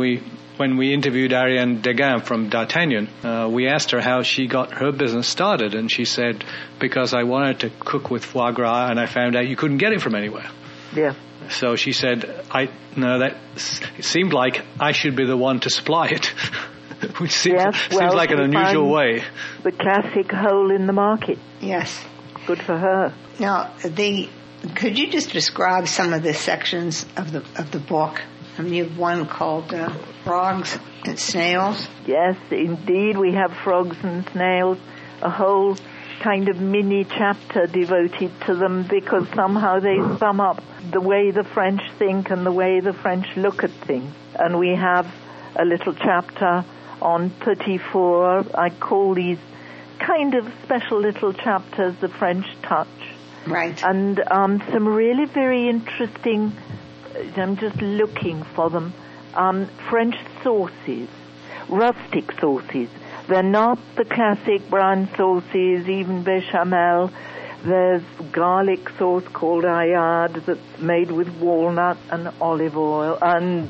we interviewed Ariane Degas from D'Artagnan, we asked her how she got her business started, and she said, because I wanted to cook with foie gras, and I found out you couldn't get it from anywhere. Yeah. So she said, it seemed like I should be the one to supply it, which seems like an unusual way. The classic hole in the market. Yes. Good for her. Now, could you just describe some of the sections of the book? I mean, you have one called Frogs and Snails. Yes, indeed, we have frogs and snails, a whole kind of mini chapter devoted to them because somehow they sum up the way the French think and the way the French look at things. And we have a little chapter on petit four. I call these kind of special little chapters the French touch. Right. And some really very interesting... I'm just looking for them. French sauces, rustic sauces. They're not the classic brown sauces, even bechamel. There's garlic sauce called Ayade that's made with walnut and olive oil and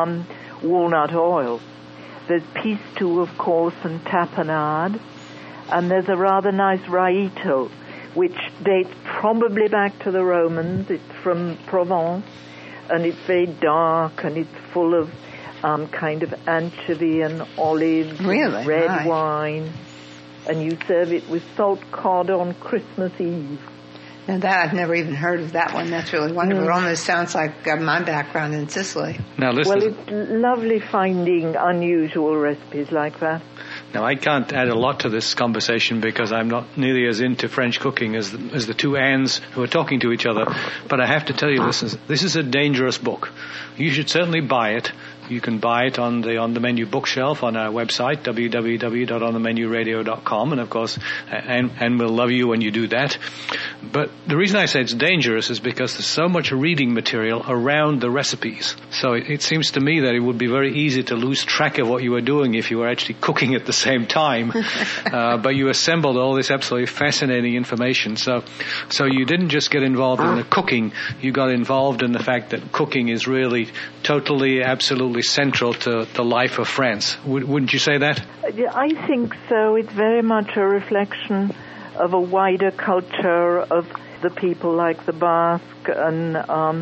walnut oil. There's pistou, of course, and tapenade. And there's a rather nice raito, which dates probably back to the Romans. It's from Provence. And it's very dark, and it's full of kind of anchovy and olives, really? Red nice. wine, and you serve it with salt cod on Christmas Eve. Now that I've never even heard of that one. That's really wonderful. It almost sounds like my background in Sicily. Now, well, it's lovely finding unusual recipes like that. Now, I can't add a lot to this conversation because I'm not nearly as into French cooking as the two Annes who are talking to each other. But I have to tell you, this is a dangerous book. You should certainly buy it. You can buy it on the Menu bookshelf on our website, www.onthemenuradio.com. And, of course, Anne will love you when you do that. But the reason I say it's dangerous is because there's so much reading material around the recipes. So it seems to me that it would be very easy to lose track of what you were doing if you were actually cooking at the same time. But you assembled all this absolutely fascinating information. So you didn't just get involved in the cooking. You got involved in the fact that cooking is really totally, absolutely central to the life of France. Wouldn't you say that? I think so. It's very much a reflection of a wider culture of the people like the Basque and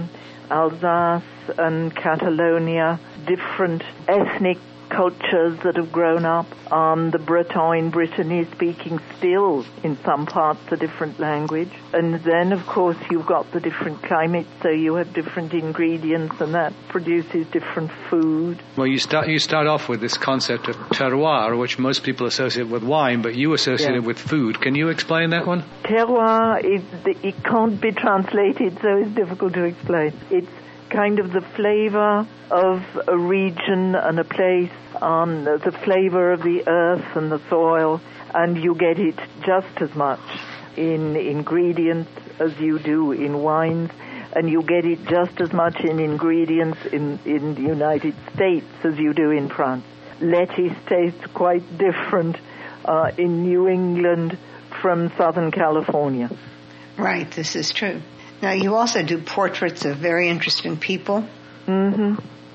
Alsace and Catalonia, different ethnic cultures that have grown up. The Breton, Brittany speaking still in some parts a different language. And then, of course, you've got the different climates, so you have different ingredients, and that produces different food. Well, you start off with this concept of terroir, which most people associate with wine, but you associate it with food. Can you explain that one? Terroir, it can't be translated, so it's difficult to explain. It's kind of the flavor of a region and a place, the flavor of the earth and the soil, and you get it just as much in ingredients as you do in wines, and you get it just as much in ingredients in the United States as you do in France. Lettuce tastes quite different in New England from Southern California. Right, this is true. Now, you also do portraits of very interesting people. Mm-hmm.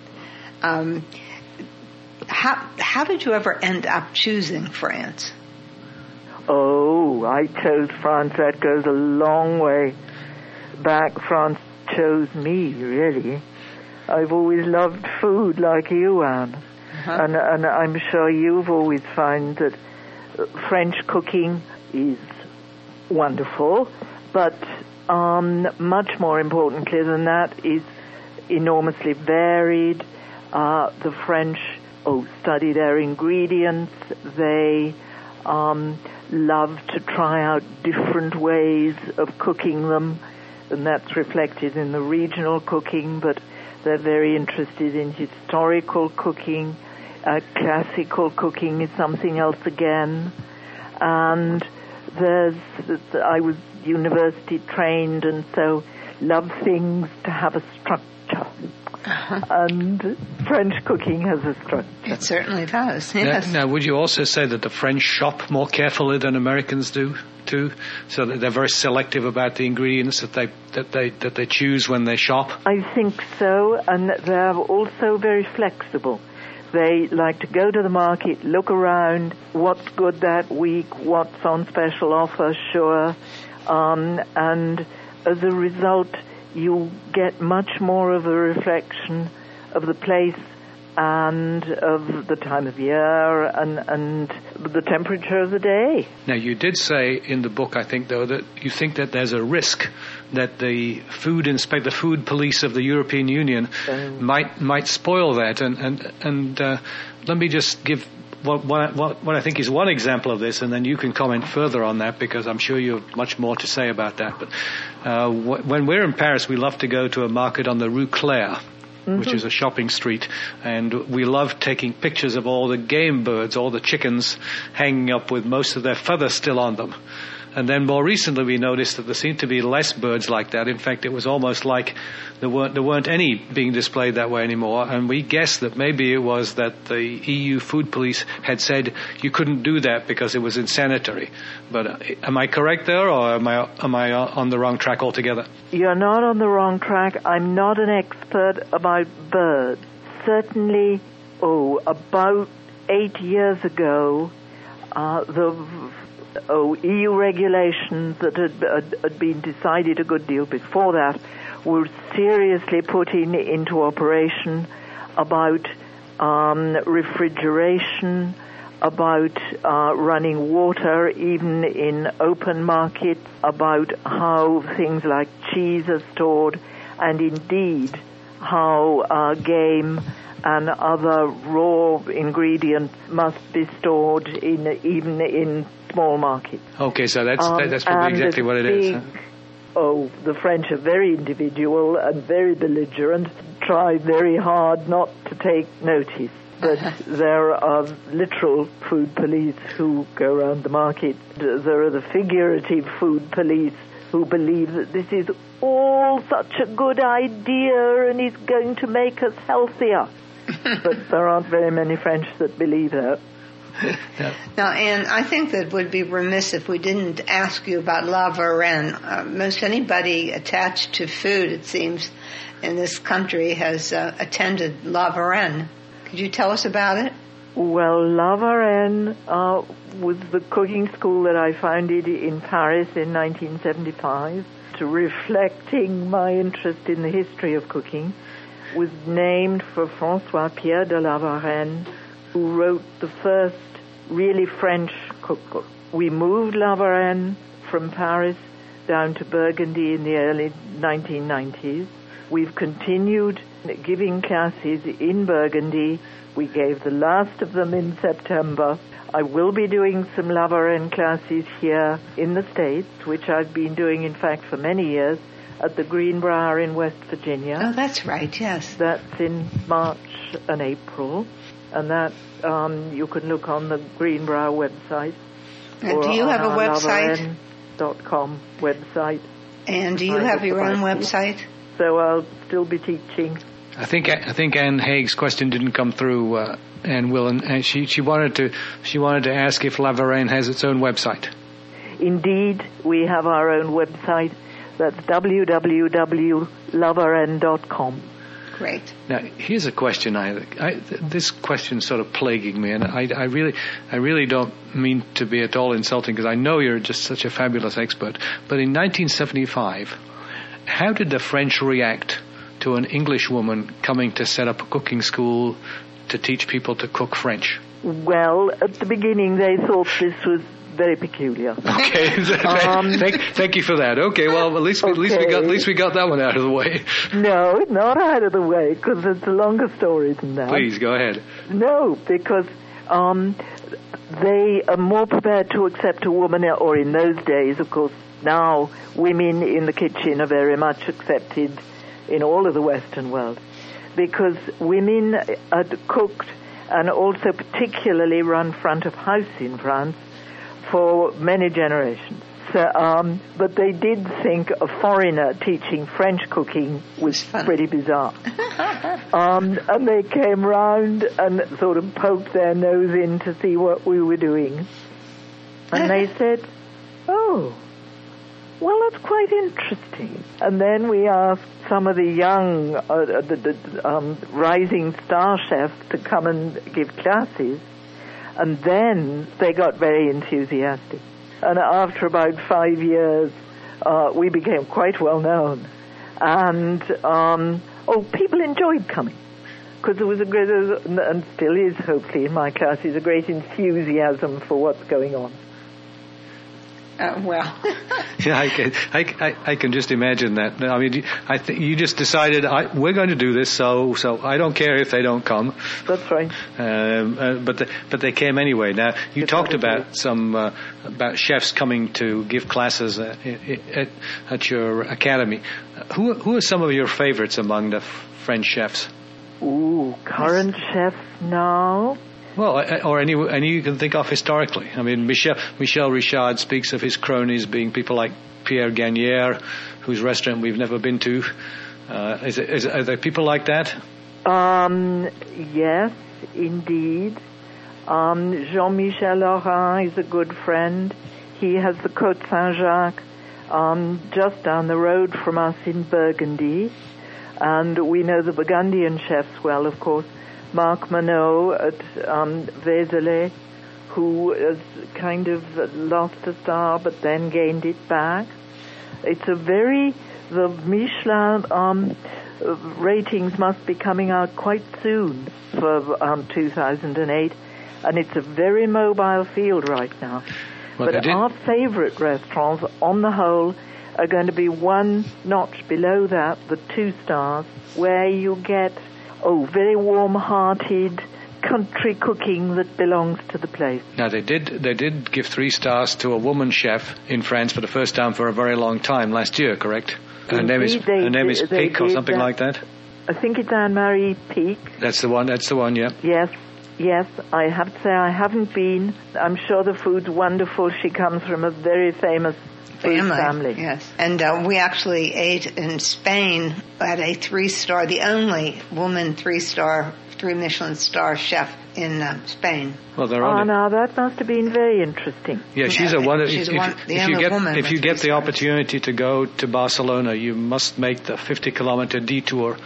How did you ever end up choosing France? Oh, I chose France. That goes a long way back. France chose me, really. I've always loved food like you, Anne. Uh-huh. And I'm sure you've always found that French cooking is wonderful, but much more importantly than that, is enormously varied. The French study their ingredients. They love to try out different ways of cooking them, and that's reflected in the regional cooking, but they're very interested in historical cooking. Classical cooking is something else again. And I was university trained, and so love things to have a structure. And French cooking has a structure. It certainly does, yes. Now, would you also say that the French shop more carefully than Americans do, too? So that they're very selective about the ingredients that they choose when they shop? I think so, and they're also very flexible. They like to go to the market, look around, what's good that week, what's on special offer, sure, and as a result, you get much more of a reflection of the place and of the time of year and the temperature of the day. Now, you did say in the book, I think, though, that you think that there's a risk that the food police of the European Union might spoil that. And let me just give what I think is one example of this, and then you can comment further on that, because I'm sure you have much more to say about that. But when we're in Paris, we love to go to a market on the Rue Claire, which is a shopping street, and we love taking pictures of all the game birds, all the chickens hanging up with most of their feathers still on them. And then more recently we noticed that there seemed to be less birds like that. In fact, it was almost like there weren't any being displayed that way anymore. And we guessed that maybe it was that the EU food police had said you couldn't do that because it was insanitary. But am I correct there, or am I on the wrong track altogether? You're not on the wrong track. I'm not an expert about birds. Certainly, about 8 years ago, EU regulations that had been decided a good deal before that were seriously put into operation about refrigeration, about running water even in open markets, about how things like cheese are stored, and indeed how game and other raw ingredients must be stored even in small markets. Okay, so that's probably exactly what it is. Huh? The French are very individual and very belligerent, try very hard not to take notice. But there are literal food police who go around the market. There are the figurative food police who believe that this is all such a good idea and is going to make us healthier. But there aren't very many French that believe that. Now, Anne, I think that would be remiss if we didn't ask you about La Varenne. Most anybody attached to food, it seems, in this country has attended La Varenne. Could you tell us about it? Well, La Varenne was the cooking school that I founded in Paris in 1975, to reflecting my interest in the history of cooking. Was named for François-Pierre de La Varenne, who wrote the first really French cookbook. We moved La Varenne from Paris down to Burgundy in the early 1990s. We've continued giving classes in Burgundy. We gave the last of them in September. I will be doing some La Varenne classes here in the States, which I've been doing, in fact, for many years, at the Greenbrier in West Virginia. Oh, that's right, yes. That's in March and April, and that you can look on the Greenbrier website. And do you have a website? LaVarenne.com website. And do you have your own website? So I'll still be teaching. I think Anne Haig's question didn't come through, Anne Will, and she wanted to ask if La Varenne has its own website. Indeed, we have our own website. That's www.lavarenne.com. Great. Now, here's a question. This question's sort of plaguing me, and I really don't mean to be at all insulting, because I know you're just such a fabulous expert. But in 1975, how did the French react to an English woman coming to set up a cooking school to teach people to cook French? Well, at the beginning, they thought this was very peculiar. Okay, thank you for that. Okay, well, at least we got that one out of the way. No, not out of the way, because it's a longer story than that. Please, go ahead. No, because they are more prepared to accept a woman, or in those days, of course, now women in the kitchen are very much accepted in all of the Western world, because women are cooked and also particularly run front of house in France for many generations. So, but they did think a foreigner teaching French cooking was pretty bizarre. And they came round and sort of poked their nose in to see what we were doing. And they said, oh, well, that's quite interesting. And then we asked some of the young rising star chefs to come and give classes. And then they got very enthusiastic. And after about 5 years, we became quite well known. And, people enjoyed coming. Because there was a great, and still is, hopefully, in my classes, a great enthusiasm for what's going on. Well. Yeah, I can just imagine that. I mean, you just decided we're going to do this, so I don't care if they don't come. That's right. But they came anyway. Now you talked about about chefs coming to give classes at your academy. Who are some of your favorites among the French chefs? Ooh, current chefs now. Well, or any you can think of historically. I mean, Michel Richard speaks of his cronies being people like Pierre Gagnère, whose restaurant we've never been to. Are there people like that? Yes, indeed. Jean-Michel Laurin is a good friend. He has the Côte Saint-Jacques just down the road from us in Burgundy. And we know the Burgundian chefs well, of course. Marc Manot at Vézelay, who has kind of lost a star but then gained it back. It's the Michelin ratings must be coming out quite soon for 2008, and it's a very mobile field right now. Well, but our favorite restaurants, on the whole, are going to be one notch below that, the 2 stars, where you get very warm-hearted country cooking that belongs to the place. Now, they did give 3 stars to a woman chef in France for the first time for a very long time last year, correct? Her name is Pic or something like that? I think it's Anne-Marie Pic. That's the one, yeah. Yes, I have to say I haven't been. I'm sure the food's wonderful. She comes from a very famous family. Yes. And we actually ate in Spain at a 3-star, the only woman 3-star, 3 Michelin star chef in Spain. Well, they're on now that must have been very interesting. Yeah, she's a wonder. If you get the opportunity to go to Barcelona, you must make the 50-kilometer detour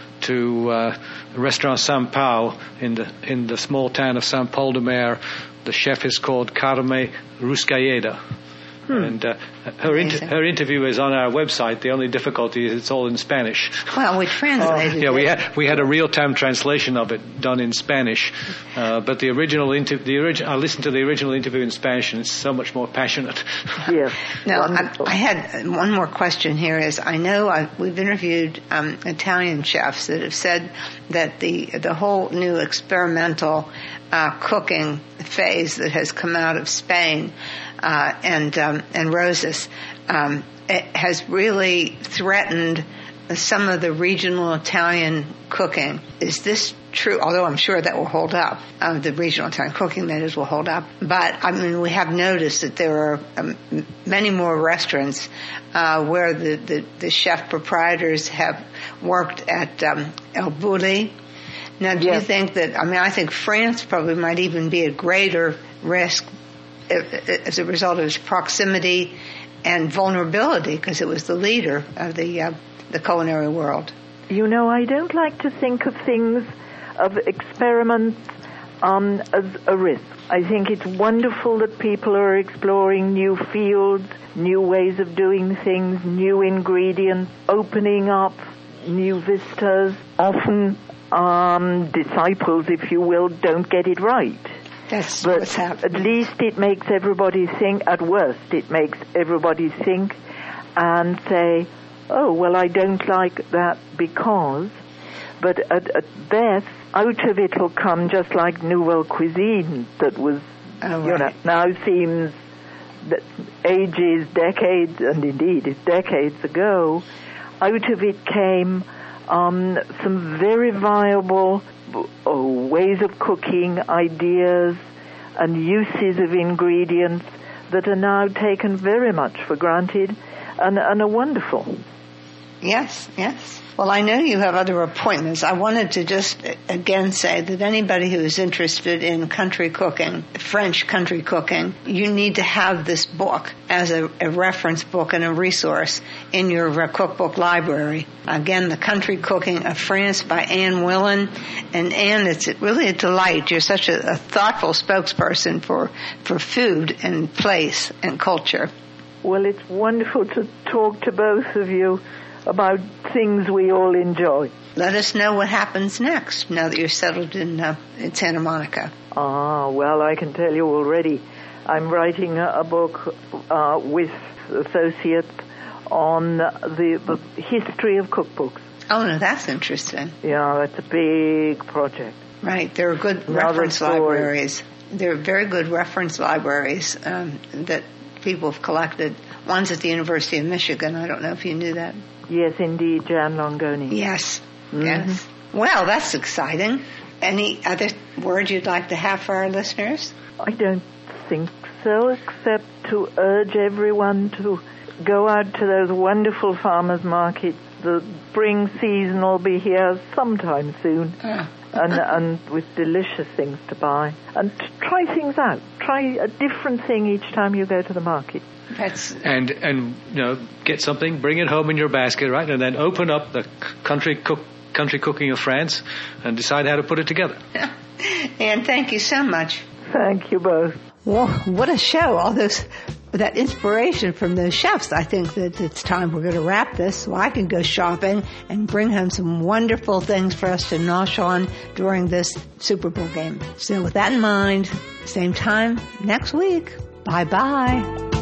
to Restaurant Sant Pau in the small town of Sant Pol de Mar. The chef is called Carme Ruscalleda. And her interview is on our website. The only difficulty is it's all in Spanish. Well, we translated it. We had a real-time translation of it done in Spanish, but I listened to the original interview in Spanish, and it's so much more passionate. Yes. Now, I had one more question here. I know we've interviewed Italian chefs that have said that the whole new experimental cooking phase that has come out of Spain and Roses it has really threatened some of the regional Italian cooking. Is this true? Although I'm sure that will hold up. The regional Italian cooking menus will hold up. But, I mean, we have noticed that there are many more restaurants where the chef proprietors have worked at El Bulli. Now, do you think that, I think France probably might even be at greater risk as a result of its proximity and vulnerability, because it was the leader of the culinary world. You know, I don't like to think of things, of experiments as a risk. I think it's wonderful that people are exploring new fields, new ways of doing things, new ingredients, opening up new vistas. Often disciples, if you will, don't get it right. That's but what's happening. At least it makes everybody think. At worst, it makes everybody think and say, oh, well, I don't like that because. But at best, out of it will come just like Nouvelle Cuisine that was, now seems that ages, decades, and indeed it's decades ago. Out of it came some very viable ways of cooking, ideas, and uses of ingredients that are now taken very much for granted and are wonderful. Yes. Well, I know you have other appointments. I wanted to just again say that anybody who is interested in country cooking, French country cooking, you need to have this book as a reference book and a resource in your cookbook library. Again, The Country Cooking of France by Anne Willan. And Anne, it's really a delight. You're such a thoughtful spokesperson for food and place and culture. Well, it's wonderful to talk to both of you about things we all enjoy. Let us know what happens next now that you're settled in Santa Monica. Well, I can tell you already. I'm writing a book with associates on the history of cookbooks. Oh, no, that's interesting. Yeah, that's a big project. Right. There are good reference libraries. There are very good reference libraries that people have collected. One's at the University of Michigan. I don't know if you knew that. Yes, indeed, Jan Longoni. Yes, yes. Well, that's exciting. Any other word you'd like to have for our listeners? I don't think so, except to urge everyone to go out to those wonderful farmers' markets. The spring season will be here sometime soon, and with delicious things to buy. And to try things out. Try a different thing each time you go to the market. And get something, bring it home in your basket, right? And then open up the country cooking of France and decide how to put it together. And thank you so much. Thank you both. Well, what a show. All that inspiration from those chefs. I think that it's time we're going to wrap this so I can go shopping and bring home some wonderful things for us to nosh on during this Super Bowl game. So with that in mind, same time next week. Bye-bye.